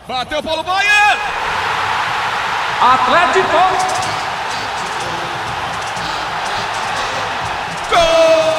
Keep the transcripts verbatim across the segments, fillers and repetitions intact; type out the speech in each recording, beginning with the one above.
Bateu Paulo Baier. Atlético. Gol!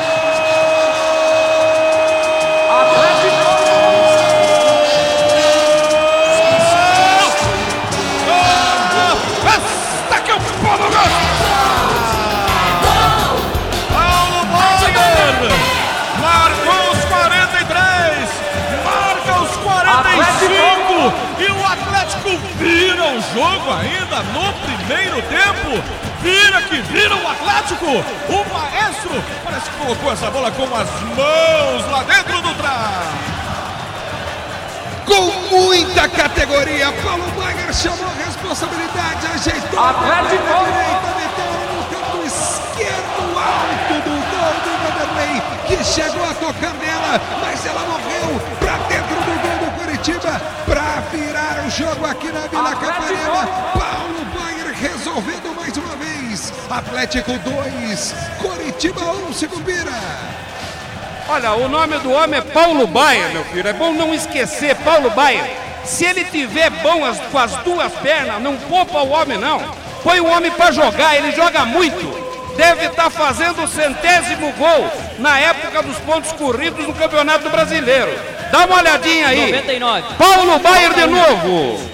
E o Atlético vira o jogo ainda no primeiro tempo. Vira que vira o Atlético. O maestro parece que colocou essa bola com as mãos lá dentro do trás. Com muita categoria, Paulo Baier chamou a responsabilidade, ajeitou Atlético. a direita, meteu no canto esquerdo alto do gol do Vanderlei, que chegou a tocar nela, mas ela morreu para dentro do gol do Coritiba para virar o jogo aqui na Vila Capanema. Paulo Baier resolvendo mais uma vez. Atlético dois, Coritiba um, Sigumbira. Olha, o nome do homem é Paulo Baier, meu filho. É bom não esquecer, Paulo Baier. Se ele tiver bom as, com as duas pernas, não poupa o homem, não. Põe o homem para jogar, ele joga muito. Deve estar fazendo o centésimo gol na época dos pontos corridos no Campeonato Brasileiro. Dá uma olhadinha aí. noventa e nove. Paulo Baier de novo.